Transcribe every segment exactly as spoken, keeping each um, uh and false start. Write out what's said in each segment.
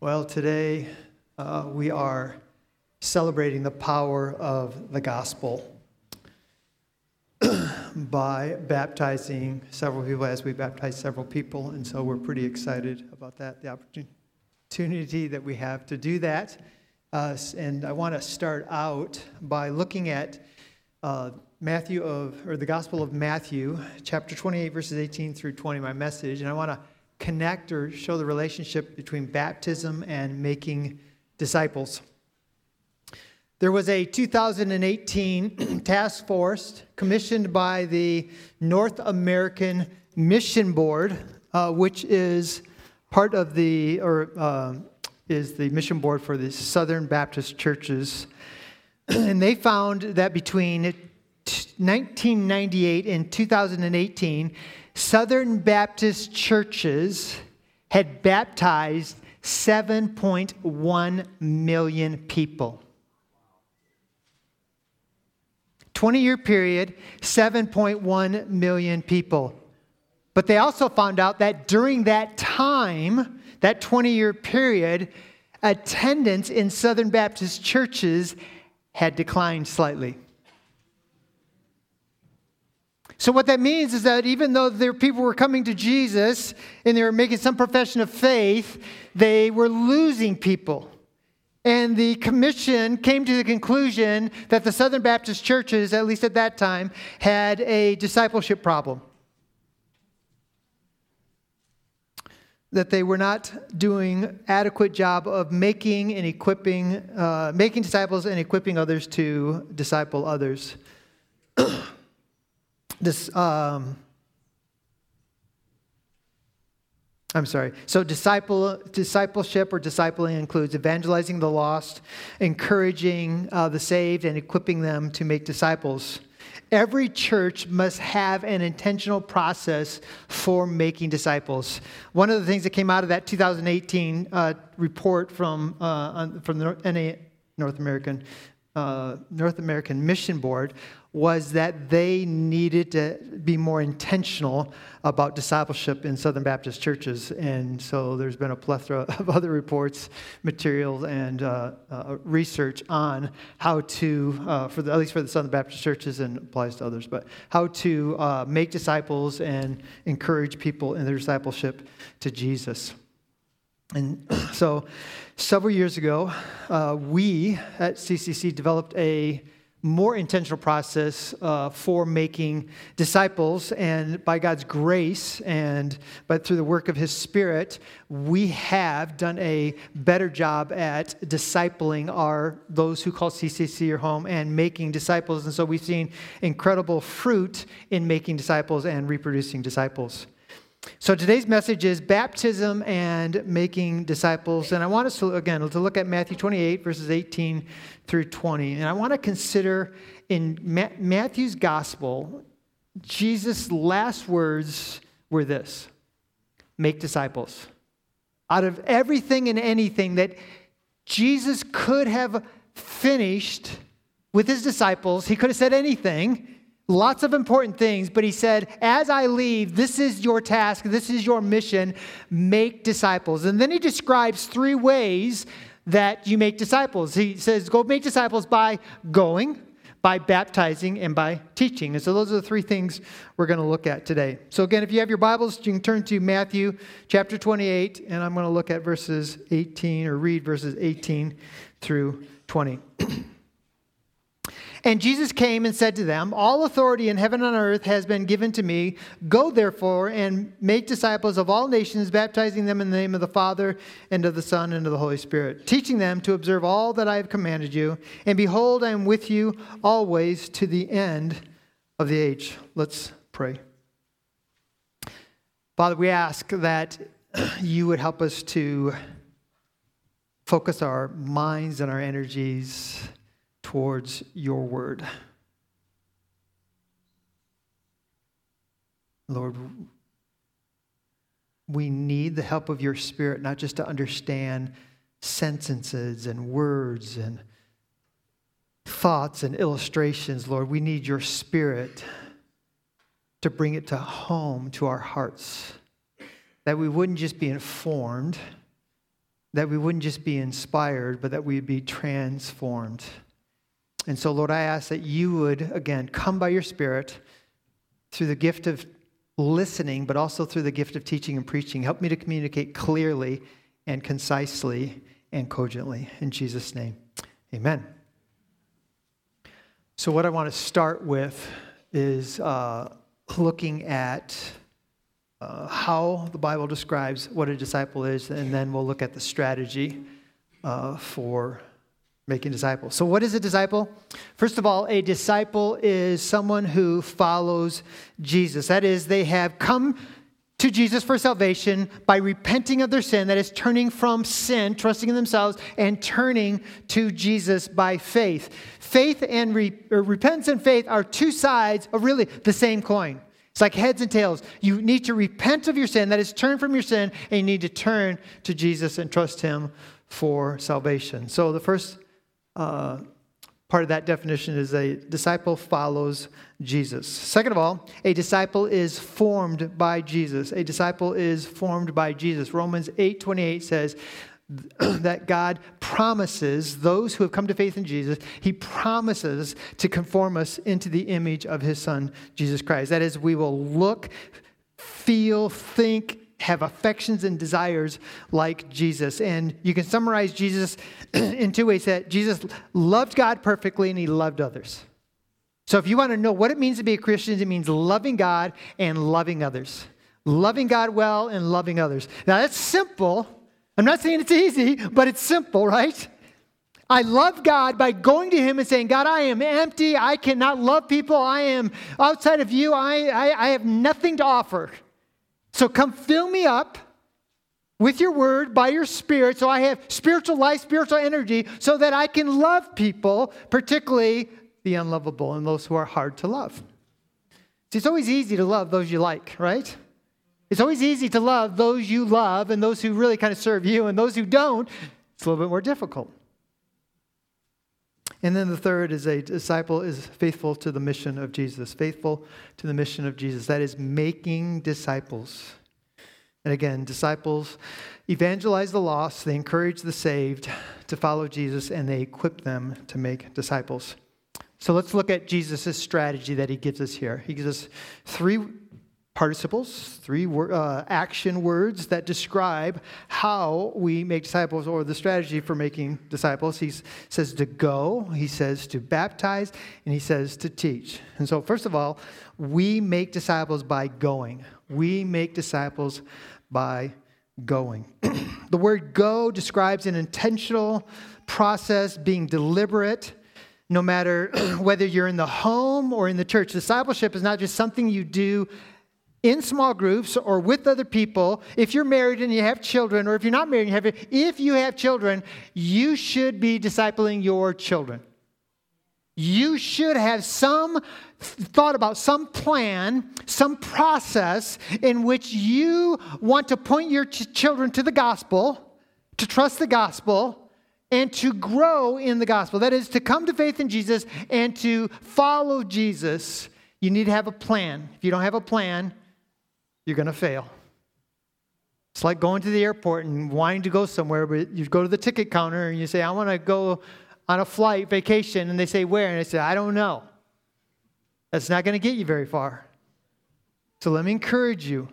Well, today uh, we are celebrating the power of the gospel by baptizing several people as we baptize several people. And so we're pretty excited about that, the opportunity that we have to do that. Uh, and I want to start out by looking at uh, Matthew of, or the Gospel of Matthew, chapter twenty-eight, verses eighteen through twenty, my message. And I want to connect or show the relationship between baptism and making disciples. There was a two thousand eighteen task force commissioned by the North American Mission Board, uh, which is part of the, or uh, is the mission board for the Southern Baptist churches. And they found that between nineteen ninety-eight and two thousand eighteen, Southern Baptist churches had baptized seven point one million people. twenty-year period, seven point one million people. But they also found out that during that time, that twenty-year period, attendance in Southern Baptist churches had declined slightly. So what that means is that even though their people were coming to Jesus and they were making some profession of faith, they were losing people. And the commission came to the conclusion that the Southern Baptist churches, at least at that time, had a discipleship problem. That they were not doing adequate job of making and equipping, uh, making disciples and equipping others to disciple others. This, um, I'm sorry. So disciple, discipleship or discipling includes evangelizing the lost, encouraging uh, the saved, and equipping them to make disciples. Every church must have an intentional process for making disciples. One of the things that came out of that two thousand eighteen uh, report from uh, from the N A North American uh, North American Mission Board was that they needed to be more intentional about discipleship in Southern Baptist churches. And so there's been a plethora of other reports, materials, and uh, uh, research on how to, uh, for the, at least for the Southern Baptist churches and applies to others, but how to uh, make disciples and encourage people in their discipleship to Jesus. And so several years ago, uh, we at C C C developed a more intentional process uh, for making disciples, and by God's grace and but through the work of His Spirit, we have done a better job at discipling our those who call C C C your home and making disciples. And so we've seen incredible fruit in making disciples and reproducing disciples. So today's message is baptism and making disciples. And I want us to, again, to look at Matthew twenty-eight, verses eighteen through twenty. And I want to consider in Ma- Matthew's gospel, Jesus' last words were this: make disciples. Out of everything and anything that Jesus could have finished with His disciples, He could have said anything. Lots of important things, but He said, as I leave, this is your task, this is your mission, make disciples. And then He describes three ways that you make disciples. He says, go make disciples by going, by baptizing, and by teaching. And so those are the three things we're going to look at today. So again, if you have your Bibles, you can turn to Matthew chapter twenty-eight, and I'm going to look at verses eighteen, or read verses eighteen through twenty. And Jesus came and said to them, all authority in heaven and on earth has been given to me. Go therefore and make disciples of all nations, baptizing them in the name of the Father and of the Son and of the Holy Spirit, teaching them to observe all that I have commanded you. And behold, I am with you always to the end of the age. Let's pray. Father, we ask that you would help us to focus our minds and our energies towards your word. Lord, we need the help of your Spirit, not just to understand sentences and words and thoughts and illustrations. Lord, we need your Spirit to bring it to home to our hearts, that we wouldn't just be informed, that we wouldn't just be inspired, but that we'd be transformed. And so, Lord, I ask that you would, again, come by your Spirit through the gift of listening, but also through the gift of teaching and preaching. Help me to communicate clearly and concisely and cogently. In Jesus' name, amen. So what I want to start with is uh, looking at uh, how the Bible describes what a disciple is, and then we'll look at the strategy uh, for making disciples. So what is a disciple? First of all, a disciple is someone who follows Jesus. That is, they have come to Jesus for salvation by repenting of their sin. That is, turning from sin, trusting in themselves, and turning to Jesus by faith. Faith and re- or repentance and faith are two sides of really the same coin. It's like heads and tails. You need to repent of your sin, that is, turn from your sin, and you need to turn to Jesus and trust him for salvation. So the first uh, part of that definition is a disciple follows Jesus. Second of all, a disciple is formed by Jesus. A disciple is formed by Jesus. Romans eight twenty-eight says that God promises those who have come to faith in Jesus, he promises to conform us into the image of his Son, Jesus Christ. That is, we will look, feel, think, have affections and desires like Jesus. And you can summarize Jesus in two ways: that Jesus loved God perfectly and he loved others. So if you want to know what it means to be a Christian, it means loving God and loving others. Loving God well and loving others. Now that's simple. I'm not saying it's easy, but it's simple, right? I love God by going to him and saying, God, I am empty. I cannot love people. I am outside of you. I, I, I have nothing to offer. So come fill me up with your word, by your Spirit, so I have spiritual life, spiritual energy, so that I can love people, particularly the unlovable and those who are hard to love. See, it's always easy to love those you like, right? It's always easy to love those you love and those who really kind of serve you, and those who don't, it's a little bit more difficult. And then the third is a disciple is faithful to the mission of Jesus. Faithful to the mission of Jesus. That is making disciples. And again, disciples evangelize the lost, they encourage the saved to follow Jesus, and they equip them to make disciples. So let's look at Jesus' strategy that he gives us here. He gives us three participles, three uh, action words that describe how we make disciples, or the strategy for making disciples. He says to go, he says to baptize, and he says to teach. And so first of all, we make disciples by going. We make disciples by going. The word go describes an intentional process, being deliberate, no matter whether you're in the home or in the church. Discipleship is not just something you do in small groups or with other people. If you're married and you have children, or if you're not married and you have, if you have children, you should be discipling your children. You should have some thought about some plan, some process in which you want to point your ch- children to the gospel, to trust the gospel, and to grow in the gospel. That is, to come to faith in Jesus and to follow Jesus. You need to have a plan. If you don't have a plan, you're going to fail. It's like going to the airport and wanting to go somewhere, but you go to the ticket counter and you say, I want to go on a flight, vacation, and they say, where? And I say, I don't know. That's not going to get you very far. So let me encourage you.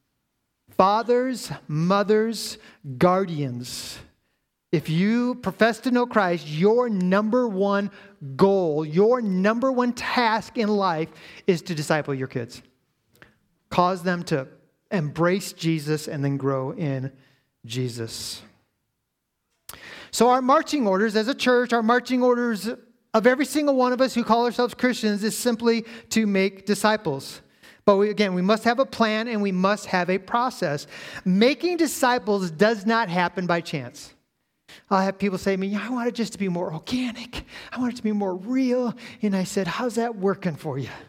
Fathers, mothers, guardians, if you profess to know Christ, your number one goal, your number one task in life is to disciple your kids. Cause them to embrace Jesus and then grow in Jesus. So our marching orders as a church, our marching orders of every single one of us who call ourselves Christians is simply to make disciples. But we, again, we must have a plan and we must have a process. Making disciples does not happen by chance. I'll have people say to me, I want it just to be more organic. I want it to be more real. And I said, how's that working for you?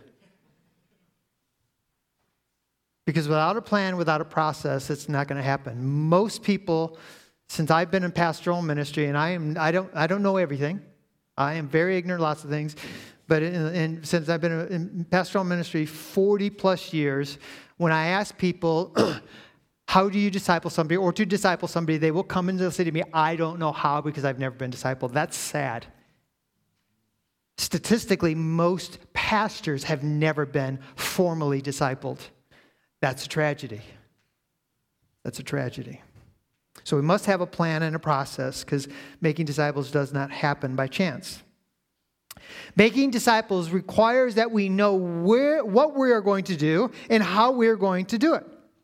Because without a plan, without a process, it's not going to happen. Most people, since I've been in pastoral ministry, and I am, I don't, I don't know everything. I am very ignorant of lots of things. But in, in, since I've been in pastoral ministry forty plus years, when I ask people, how do you disciple somebody, or to disciple somebody, they will come and they'll say to me, I don't know how because I've never been discipled. That's sad. Statistically, most pastors have never been formally discipled. That's a tragedy. That's a tragedy. So we must have a plan and a process, because making disciples does not happen by chance. Making disciples requires that we know where, what we are going to do and how we are going to do it.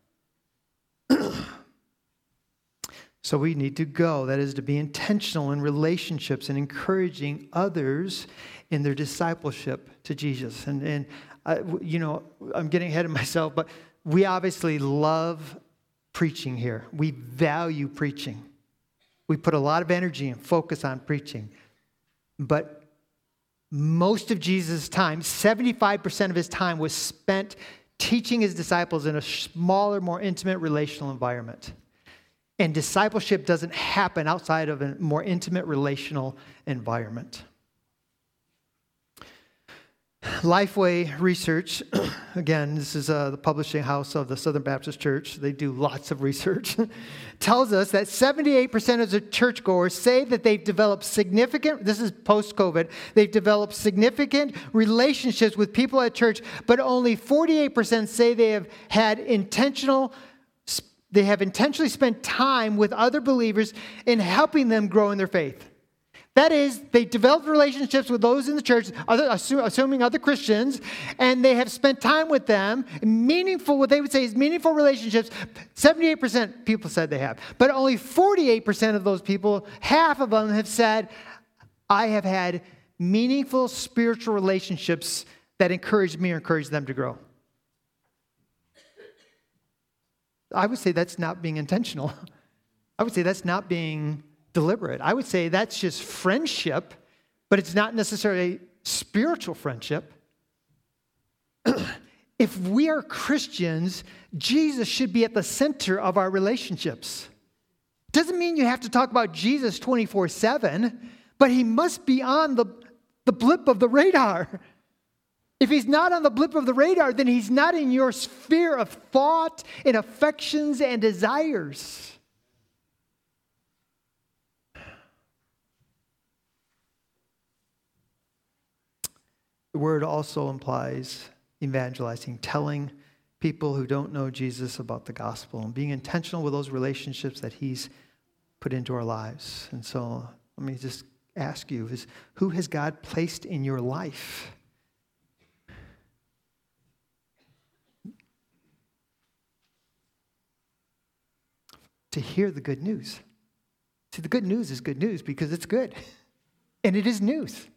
So we need to go. That is, to be intentional in relationships and encouraging others in their discipleship to Jesus. And, and I, you know, I'm getting ahead of myself, but we obviously love preaching here. We value preaching. We put a lot of energy and focus on preaching. But most of Jesus' time, seventy-five percent of his time, was spent teaching his disciples in a smaller, more intimate relational environment. And discipleship doesn't happen outside of a more intimate relational environment. Lifeway Research, again, this is uh, the publishing house of the Southern Baptist Church. They do lots of research. Tells us that seventy-eight percent of the churchgoers say that they've developed significant, this is post-COVID, they've developed significant relationships with people at church, but only forty-eight percent say they have had intentional, they have intentionally spent time with other believers in helping them grow in their faith. That is, they developed relationships with those in the church, other, assuming other Christians, and they have spent time with them, meaningful, what they would say is meaningful relationships. seventy-eight percent people said they have. But only forty-eight percent of those people, half of them have said, I have had meaningful spiritual relationships that encouraged me or encouraged them to grow. I would say that's not being intentional. I would say that's not being deliberate. I would say that's just friendship, but it's not necessarily spiritual friendship. If we are Christians, Jesus should be at the center of our relationships. Doesn't mean you have to talk about Jesus twenty-four seven, but he must be on the, the blip of the radar. If he's not on the blip of the radar, then he's not in your sphere of thought and affections and desires. The word also implies evangelizing, telling people who don't know Jesus about the gospel and being intentional with those relationships that he's put into our lives. And so let me just ask you, is, who has God placed in your life? To hear the good news. See, the good news is good news because it's good. And it is news.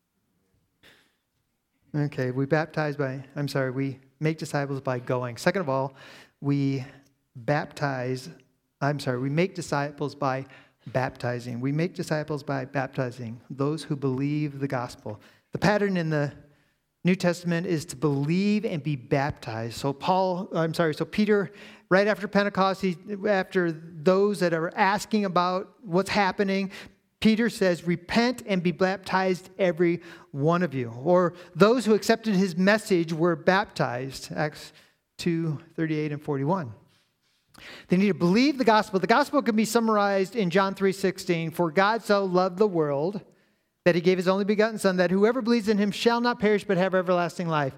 Okay, we baptize by, I'm sorry, we make disciples by going. Second of all, we baptize, I'm sorry, we make disciples by baptizing. We make disciples by baptizing those who believe the gospel. The pattern in the New Testament is to believe and be baptized. So Paul, I'm sorry, so Peter, right after Pentecost, he, after those that are asking about what's happening, Peter says, repent and be baptized, every one of you. Or those who accepted his message were baptized, Acts two, thirty-eight and forty-one. They need to believe the gospel. The gospel can be summarized in John three sixteen. For God so loved the world that he gave his only begotten Son, that whoever believes in him shall not perish but have everlasting life.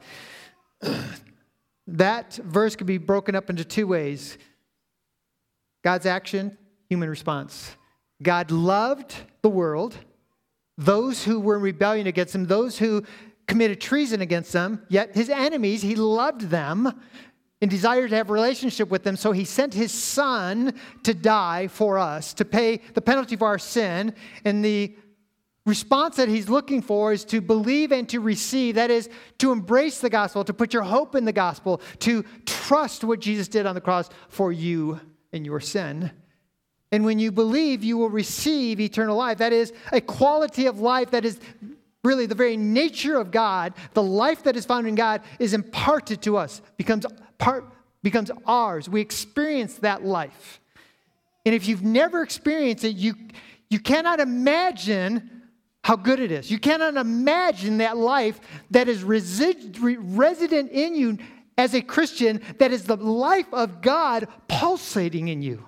That verse can be broken up into two ways. God's action, human response. God loved the world, those who were in rebellion against him, those who committed treason against them, yet his enemies, he loved them and desired to have a relationship with them, so he sent his Son to die for us, to pay the penalty for our sin, and the response that he's looking for is to believe and to receive, that is, to embrace the gospel, to put your hope in the gospel, to trust what Jesus did on the cross for you and your sin. And when you believe, you will receive eternal life. That is a quality of life that is really the very nature of God. The life that is found in God is imparted to us, becomes part, becomes ours. We experience that life. And if you've never experienced it, you, you cannot imagine how good it is. You cannot imagine that life that is resi- resident in you as a Christian that is the life of God pulsating in you.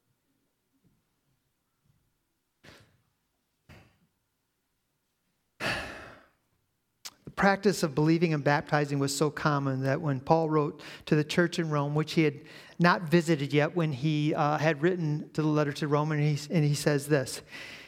The practice of believing and baptizing was so common that when Paul wrote to the church in Rome, which he had not visited yet, when he uh, had written to the letter to Rome, and he, and he says this.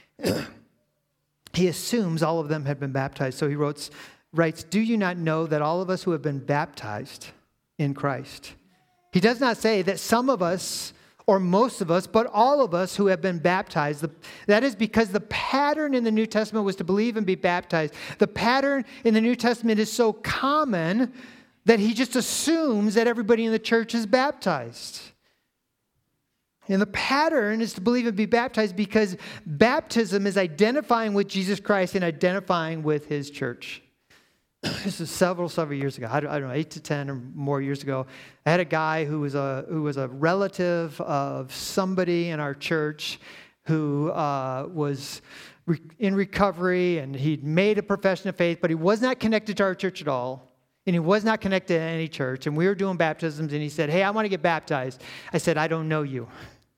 He assumes all of them had been baptized. So he wrote, writes, "Do you not know that all of us who have been baptized in Christ?" He does not say that some of us or most of us, but all of us who have been baptized. That is because the pattern in the New Testament was to believe and be baptized. The pattern in the New Testament is so common that he just assumes that everybody in the church is baptized. And the pattern is to believe and be baptized because baptism is identifying with Jesus Christ and identifying with his church. This is several, several years ago. I don't, I don't know, eight to ten or more years ago. I had a guy who was a who was a relative of somebody in our church who uh, was re- in recovery, and he'd made a profession of faith, but he was not connected to our church at all, and he was not connected to any church. And we were doing baptisms, and he said, "Hey, I want to get baptized." I said, "I don't know you."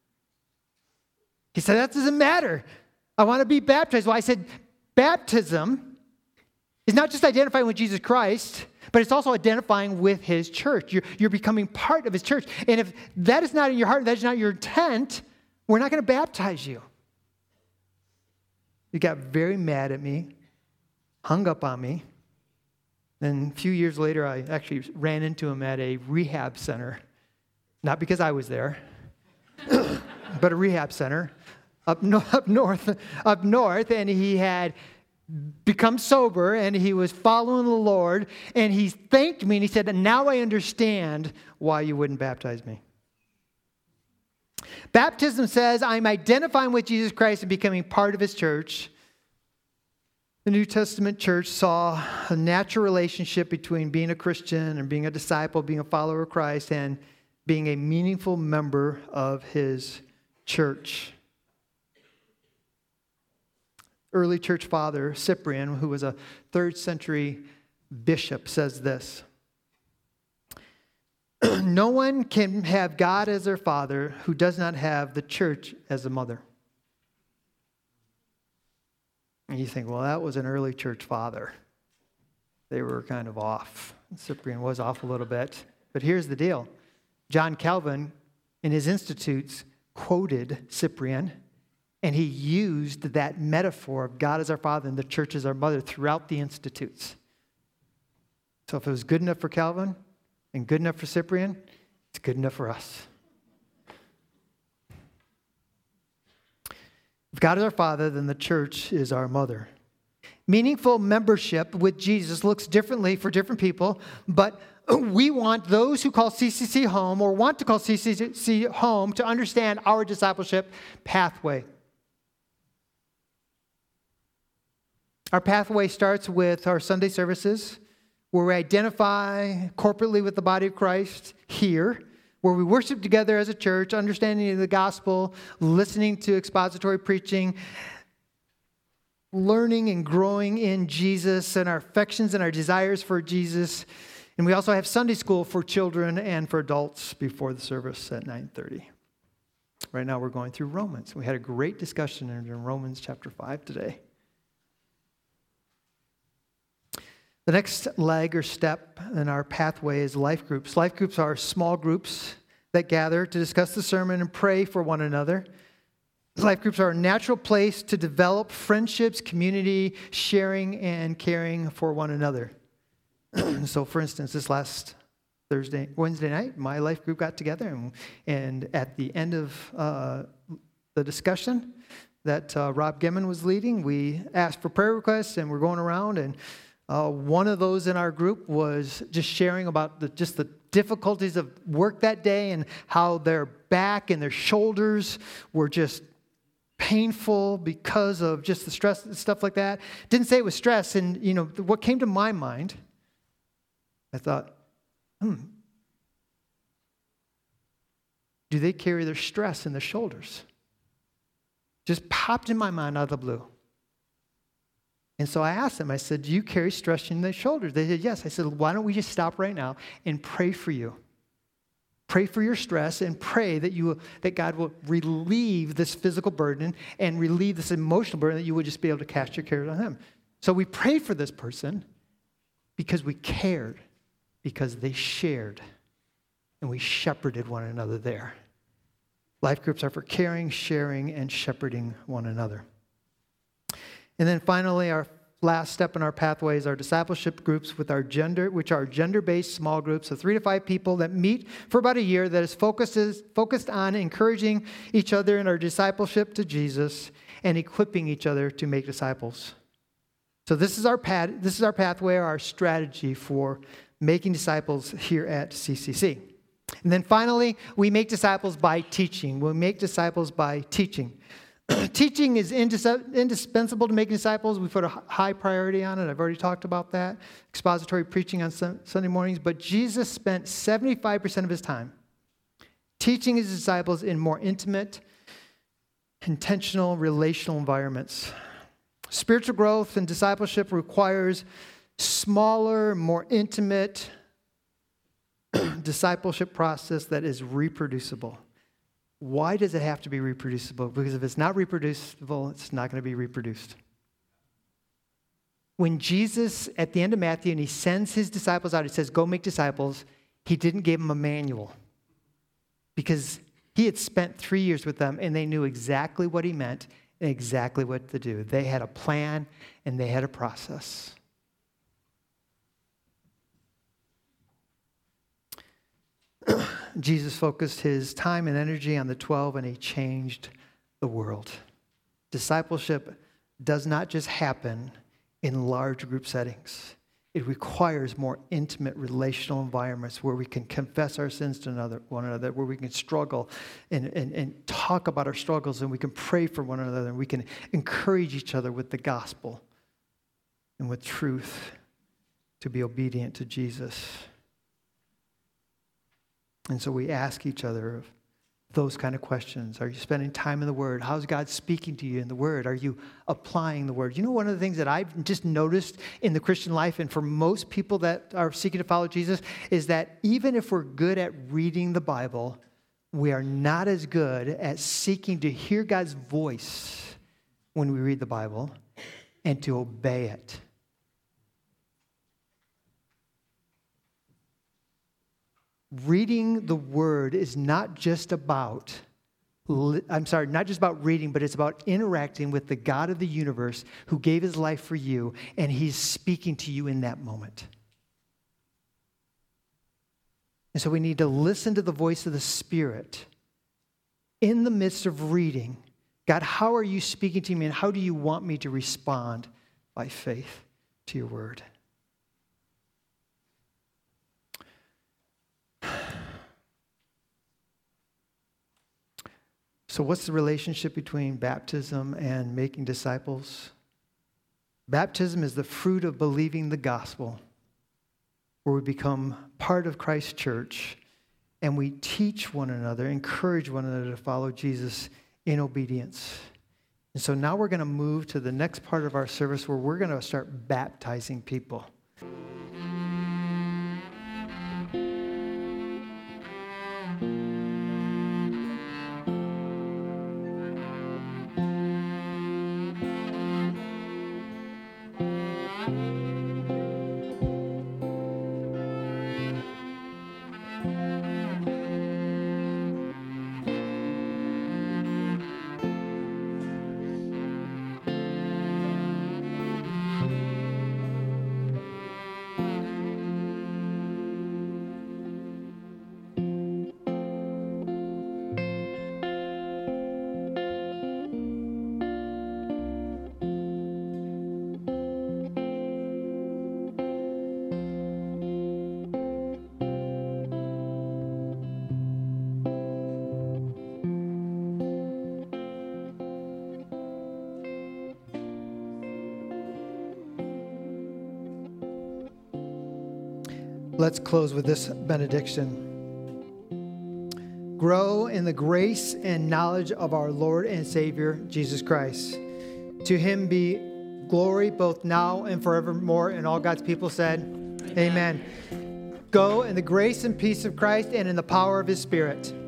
He said, "That doesn't matter. I want to be baptized." Well, I said, baptism is not just identifying with Jesus Christ, but it's also identifying with his church. You're, you're becoming part of his church. And if that is not in your heart, that is not your intent, we're not going to baptize you. He got very mad at me, hung up on me. And a few years later, I actually ran into him at a rehab center. Not because I was there, but a rehab center up, no, up north, up north, and he had become sober, and he was following the Lord, and he thanked me, and he said, "Now I understand why you wouldn't baptize me." Baptism says I'm identifying with Jesus Christ and becoming part of his church. The New Testament church saw a natural relationship between being a Christian and being a disciple, being a follower of Christ, and being a meaningful member of his church. Early church father, Cyprian, who was a third century bishop, says this: "No one can have God as their father who does not have the church as a mother." And you think, well, that was an early church father. They were kind of off. Cyprian was off a little bit. But here's the deal. John Calvin, in his Institutes, quoted Cyprian, and he used that metaphor of God as our father and the church as our mother throughout the Institutes. So if it was good enough for Calvin and good enough for Cyprian, it's good enough for us. If God is our father, then the church is our mother. Meaningful membership with Jesus looks differently for different people, but we want those who call C C C home or want to call C C C home to understand our discipleship pathway. Our pathway starts with our Sunday services, where we identify corporately with the body of Christ here, where we worship together as a church, understanding the gospel, listening to expository preaching, learning and growing in Jesus and our affections and our desires for Jesus. And we also have Sunday school for children and for adults before the service at nine thirty. Right now we're going through Romans. We had a great discussion in Romans chapter five today. The next leg or step in our pathway is life groups. Life groups are small groups that gather to discuss the sermon and pray for one another. Life groups are a natural place to develop friendships, community, sharing, and caring for one another. So, for instance, this last Thursday, Wednesday night, my life group got together, and, and at the end of uh, the discussion that uh, Rob Gemmon was leading, we asked for prayer requests, and we're going around, and Uh, one of those in our group was just sharing about the, just the difficulties of work that day and how their back and their shoulders were just painful because of just the stress and stuff like that. Didn't say it was stress. And, you know, what came to my mind, I thought, hmm, do they carry their stress in their shoulders? Just popped in my mind out of the blue. And so I asked them, I said, do you carry stress in the shoulders? They said, yes. I said, why don't we just stop right now and pray for you? Pray for your stress and pray that you that God will relieve this physical burden and relieve this emotional burden, that you would just be able to cast your cares on him. So we prayed for this person because we cared, because they shared, and we shepherded one another there. Life groups are for caring, sharing, and shepherding one another. And then finally, our last step in our pathway is our discipleship groups with our gender, which are gender-based small groups of three to five people that meet for about a year, that is focused, is focused on encouraging each other in our discipleship to Jesus and equipping each other to make disciples. So this is our path, this is our pathway, our strategy for making disciples here at C C C. And then finally, we make disciples by teaching. We make disciples by teaching. Teaching is indis- indispensable to making disciples. We put a high priority on it. I've already talked about that. Expository preaching on sun- Sunday mornings. But Jesus spent seventy-five percent of his time teaching his disciples in more intimate, intentional, relational environments. Spiritual growth and discipleship requires smaller, more intimate discipleship process that is reproducible. Why does it have to be reproducible? Because if it's not reproducible, it's not going to be reproduced. When Jesus, at the end of Matthew, and he sends his disciples out, he says, go make disciples, he didn't give them a manual. Because he had spent three years with them, and they knew exactly what he meant and exactly what to do. They had a plan, and they had a process. Jesus focused his time and energy on the twelve, and he changed the world. Discipleship does not just happen in large group settings. It requires more intimate relational environments where we can confess our sins to another, one another, where we can struggle and, and, and talk about our struggles, and we can pray for one another, and we can encourage each other with the gospel and with truth to be obedient to Jesus. And so we ask each other those kind of questions. Are you spending time in the Word? How's God speaking to you in the Word? Are you applying the Word? You know, one of the things that I've just noticed in the Christian life, and for most people that are seeking to follow Jesus, is that even if we're good at reading the Bible, we are not as good at seeking to hear God's voice when we read the Bible and to obey it. Reading the Word is not just about, I'm sorry, not just about reading, but it's about interacting with the God of the universe who gave his life for you, and he's speaking to you in that moment. And so we need to listen to the voice of the Spirit in the midst of reading. God, how are you speaking to me, and how do you want me to respond by faith to your Word? So what's the relationship between baptism and making disciples? Baptism is the fruit of believing the gospel, where we become part of Christ's church, and we teach one another, encourage one another to follow Jesus in obedience. And so now we're going to move to the next part of our service, where we're going to start baptizing people. Let's close with this benediction. Grow in the grace and knowledge of our Lord and Savior, Jesus Christ. To him be glory both now and forevermore. And all God's people said, Amen. Amen. Go in the grace and peace of Christ and in the power of his Spirit.